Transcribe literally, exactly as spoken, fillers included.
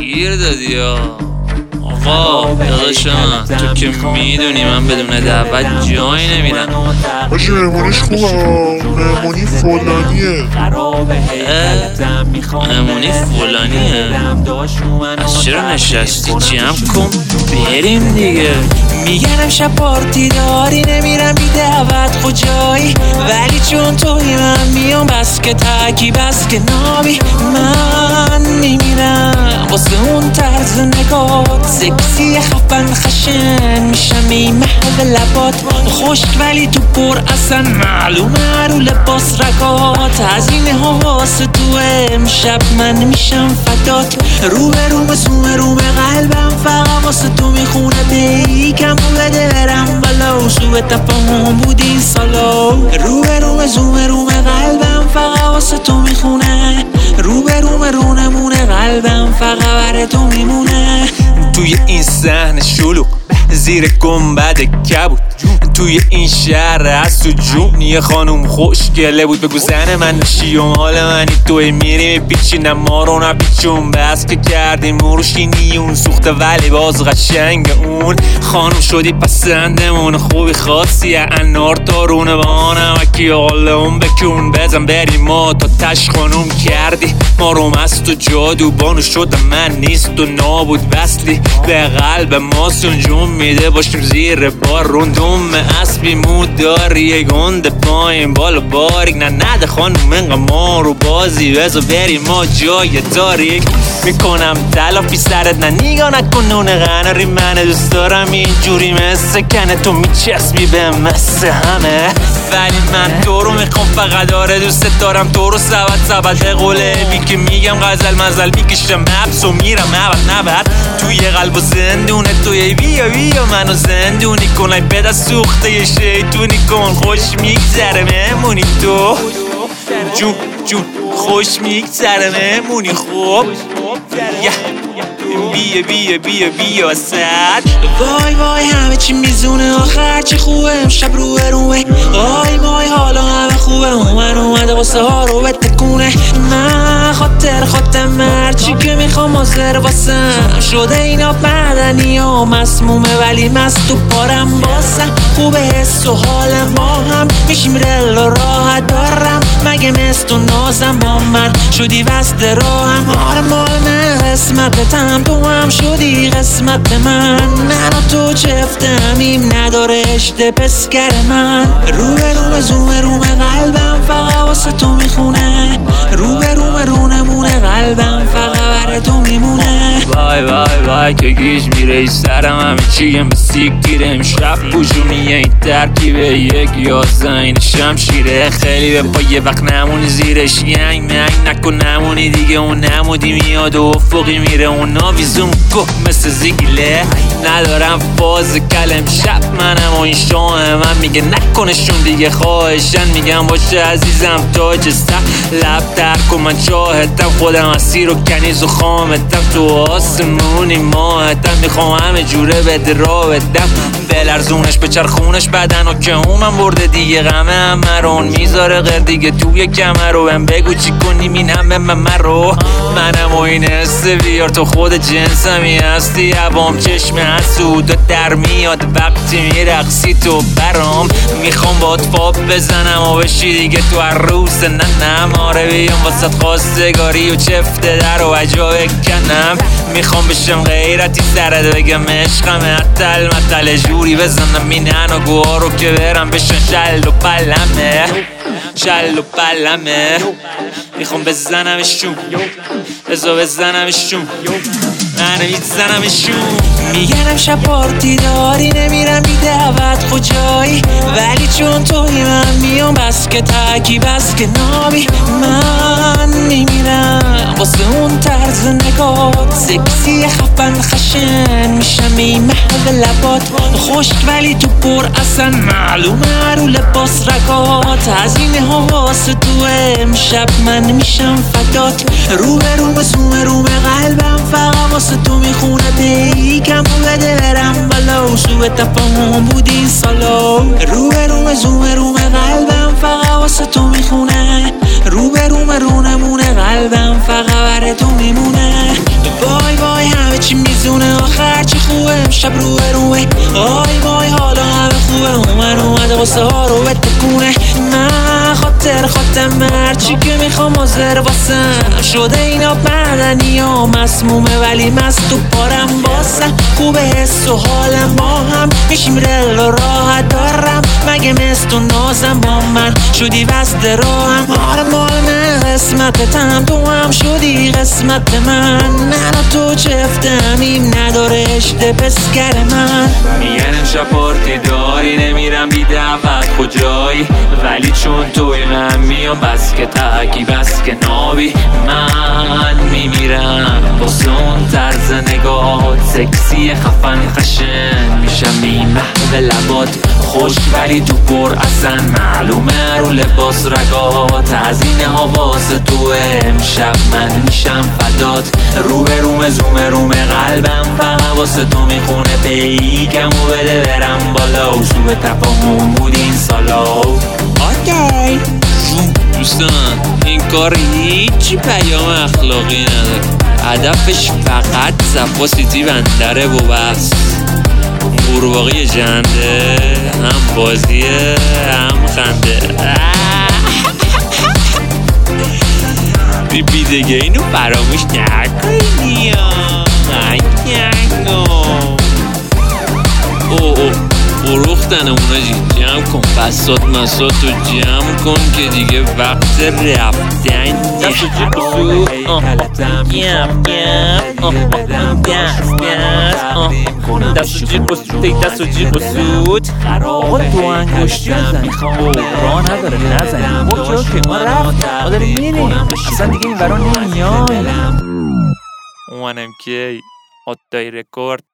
گیر دادی یا آقا داداشم، تو که میدونی من بدون دعوت جایی نمیرم. باشی مهمونیش خوبه، مهمونی فلانیه. مهمونی فلانیه؟ از چرا نشستی؟ جمع کن بریم دیگه. میگن امشب پارتی داری، نمیرم بی دعوت کجایی، ولی چون توی من میام بس که تکی بس که نابی. من میمیرم واسه اون طرز نگات، سکسی خفن خشن میشم این محو لبات، خشک ولی تو پر اصلا معلومه رو لباس رگات. هزینه ها واسه تو امشب من میشم فدات، رو به رو زوم رو به قلبم فقط واسه تو میخونه. بیکم و بده برم بالا، سوء تفاهم بود این سالا. رو به رو زوم رو به قلبم فقط واسه تو میخونه، رو به رو رو نمونه قلبم فقط بر تو میمونه. توی این صحنه شلوغ زیر گنبد کبود، توی این شهر از تو جون یه خانوم خوشگله بود. بگو زن من چی و مال منی، توی میری میپیچی نه ما رو نپیچون. بس که کردیم نوروشینی اون سوخته ولی باز قشنگ اون خانوم شدی پسندمون. خوبی خاصی انار تارونه با نمکی حال اون بکون. بزن بریم ما تا تش خانوم کردی ما رو مست و جادو بانو شدم من نیست و نابود وصلی به قلب ما سنجون میده. باشیم زیر بار روندوم اسبی مود داری یه گنده پایین بالا باریک نه نده خانوم انقا ما رو بازی بزا بریم ما جای تاریک. میکنم تلافی سرت نه نیگا نکن نونه غناری منه دوست دارم اینجوری مثل کنه تو میچسبی به مثل همه، ولی من تو رو میخوام فقط داره دوست دارم تو رو سبت سبت قوله بی که میگم غزل مزل میکشم مبس و میرم نبت نبت توی قلب و زندونه توی بیا بیا منو زندونی کن ای بده سوخته یه شیطونی کن. خوش میگذره مهمونی تو جون جون خوش میگذره مهمونی خوب بیا بیا بیا بیا سد. وای وای همه چی میزونه آخر چه خوبه امشب روه روه. وای وای حالا همه خوبه اومن اومده واسه ها رو بتکونه. من خاطر خودم هرچی که میخوام حاضر واسم شده اینا بدنی و مسمومه ولی مست و پارم باسم. خوبه حس و حال ما هم میشیم رل و راحت دارم مگه مست و نازم با من شدی وست راهم. آره مال من قسمتتم تو هم شدی قسمت من. من و تو چفتمیم نداره اشته پسگر من. رو به رو زوم رو قلبم فقط واسه تو میخونه، رو به رو رو نمونه قلبم فقط بر تو میمونه. وای وای وای که گیج میره سرم همه چیم به سیک گیره. امشب پوشونیه این ترکیبه یک یازده این شمشیره. خیلی به پا یه وقت نمونی زیرش ینگ منگ نکن نمونی دیگه اون نمودی میاد و افقی میره اون ناویزون گه مثل زیگیله. ندارم فاز کلم شب منم و این شاه من میگه نکنشون دیگه خواهشن میگم باشه عزیزم تاج سر لب ترک و من چاهتم خودم اسیر و کنیز و خامتم تو آسمونی ماهتم. میخوام همه جوره بده را بدم بلرزونش به چرخونش بدن و که اون من برده دیگه غمه همه رون میذاره غیر دیگه توی کمر رو بهم بگو چی کنیم این همه من رو. منم و این حسه بیار تو خود جنسمی هستی عوام چشم حسود و در میاد وقتی میرقصی تو برام. میخوام باد فاب بزنم و بشی دیگه تو هر روز نه نماره بیام واسه خواستگاری و چفته در و عجا بکنم. میخوام بشم غیرتی سرت بگم عشقم اتل متل جوری بزنم این اناگوها رو که برم بشن شل و پلمه شل و پلمه. میخوام بزنمشون بزا بزنمشون من میزنمشون. میگن امشب پارتی داری نمیرم بی دعوت کجایی، ولی چون توی من میام بس که تکی بس که نابی. من میمیرم واسه اون طرز نگات، سکسی خفن خشن میشم این محو لبات. خشک ولی تو پر اصلا معلومه رو لباس رگات. هزینه ها واسه تو امشب من میشم فدات. رو به رو زوم رو به قلبم فقط واسه تو میخونه. بیکم و بده برم بالا سوء تفاهم بود این سالا. رو به رو زوم رو به قلبم فقط واسه تو میخونه، رو به رو رو نمونه قلبم فقط بر تو میمونه. وای وای میزونه آخر چی خوبه امشب روه روه آی وای حالا همه خوبه من اومده واسه ها رو بتکونه من خاطر خاطر مرچی که میخوام آزر واسم شده اینا بدنی ها مسمومه ولی مست تو پارم باسم خوبه حس و حالم با هم میشیم رل و راحت دارم مگه مثل تو نازم با من شدی وسط راهم آره مال من قسمتتم تو هم شدی قسمت من من و تو چفتمیم نداره اشته پسگر من میگن امشب پارتی داری نمیرم بی دعوت کجایی ولی چون توی من میام بس که تاکی بس که نابی من میمیرم واسه اون طرز نگاهات سکسی خفن خشن میشم بی محو لبات خوش ولی تو پر اصلا معلومه رو لباس رگات هزینه ها واسه تو امشب من میشم فدات روبه رومه زومه رومه قلبم فقط واسه تو میخونه پیکم و بده برم بالا و سوء تفاهم بود این سالا اوکی دوستان این کار هیچی پیام اخلاقی نداره هدفش فقط صفا سیتی بندره و بس قورباغه جنده هم بازیه هم خنده بی بی دیگه اینو فراموش نکنی او او فروختن اونا جی جمع کن بسات مسات رو جمع کن که دیگه وقت رفتن دست و جیب بسود گم گم دست دست دست دست و جیب بسود دست و جیب بسود آقا دو انگشتی بزنی راه نداره نزنی اوکی اوکی ما رفت ما داریم میریم اصلا دیگه این ورا نمیای اومنم که آتای رکورد